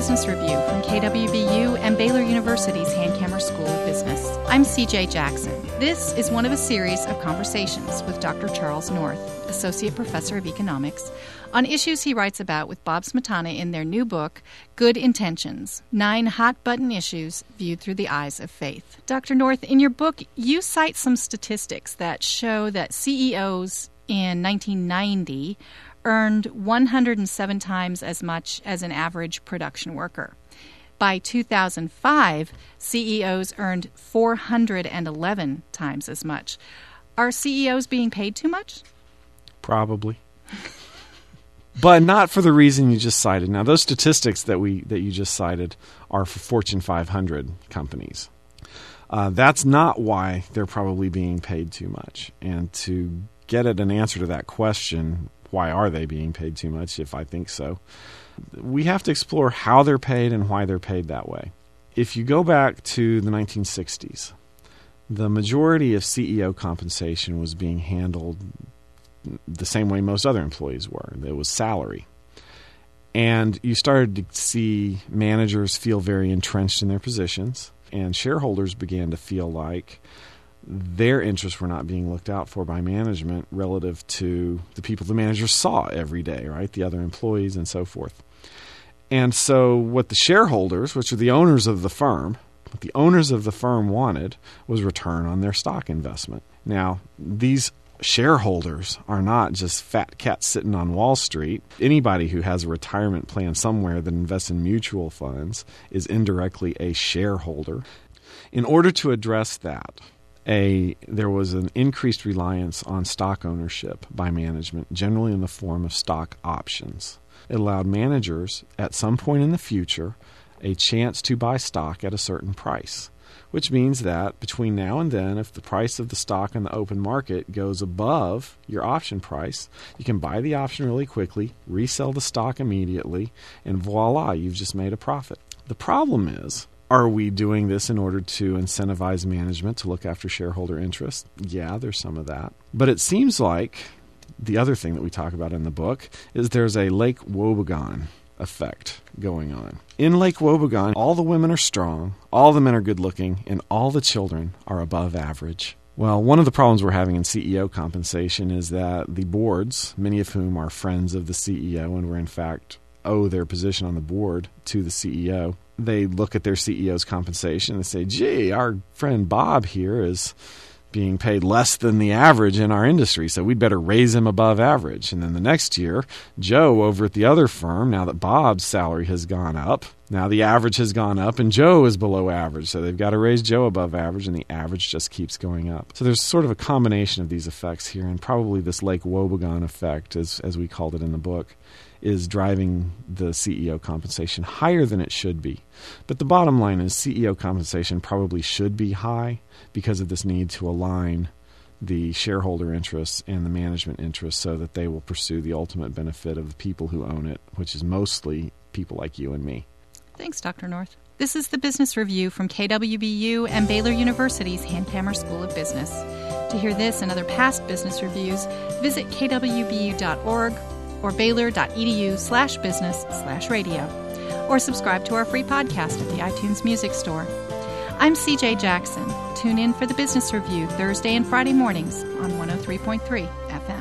Business Review from KWBU and Baylor University's Hankamer School of Business. I'm CJ Jackson. This is one of a series of conversations with Dr. Charles North, Associate Professor of Economics, on issues he writes about with Bob Smietana in their new book, Good Intentions, 9 Hot-Button Issues Viewed Through the Eyes of Faith. Dr. North, in your book, you cite some statistics that show that CEOs in 1990 earned 107 times as much as an average production worker. By 2005, CEOs earned 411 times as much. Are CEOs being paid too much? Probably. But not for the reason you just cited. Now, those statistics that you just cited are for Fortune 500 companies. That's not why they're probably being paid too much. And to get at an answer to that question, why are they being paid too much, if I think so, we have to explore how they're paid and why they're paid that way. If you go back to the 1960s, the majority of CEO compensation was being handled the same way most other employees were. It was salary. And you started to see managers feel very entrenched in their positions, and shareholders began to feel like their interests were not being looked out for by management relative to the people the managers saw every day, right? The other employees and so forth. And so what the shareholders, which are the owners of the firm, what the owners of the firm wanted was return on their stock investment. Now, these shareholders are not just fat cats sitting on Wall Street. Anybody who has a retirement plan somewhere that invests in mutual funds is indirectly a shareholder. In order to address that, there was an increased reliance on stock ownership by management, generally in the form of stock options. It allowed managers, at some point in the future, a chance to buy stock at a certain price, which means that between now and then, if the price of the stock in the open market goes above your option price, you can buy the option really quickly, resell the stock immediately, and voila, you've just made a profit. The problem is, are we doing this in order to incentivize management to look after shareholder interests? Yeah, there's some of that. But it seems like the other thing that we talk about in the book is there's a Lake Wobegon effect going on. In Lake Wobegon, all the women are strong, all the men are good looking, and all the children are above average. Well, one of the problems we're having in CEO compensation is that the boards, many of whom are friends of the CEO and were in fact owe their position on the board to the CEO, they look at their CEO's compensation and say, gee, our friend Bob here is being paid less than the average in our industry, so we'd better raise him above average. And then the next year, Joe over at the other firm, now that Bob's salary has gone up, now the average has gone up and Joe is below average, so they've got to raise Joe above average, and the average just keeps going up. So there's sort of a combination of these effects here, and probably this Lake Wobegon effect, as we called it in the book, is driving the CEO compensation higher than it should be. But the bottom line is CEO compensation probably should be high because of this need to align the shareholder interests and the management interests so that they will pursue the ultimate benefit of the people who own it, which is mostly people like you and me. Thanks, Dr. North. This is the Business Review from KWBU and Baylor University's Hankamer School of Business. To hear this and other past business reviews, visit kwbu.org or baylor.edu/business/radio, or subscribe to our free podcast at the iTunes Music Store. I'm CJ Jackson. Tune in for the Business Review Thursday and Friday mornings on 103.3 FM.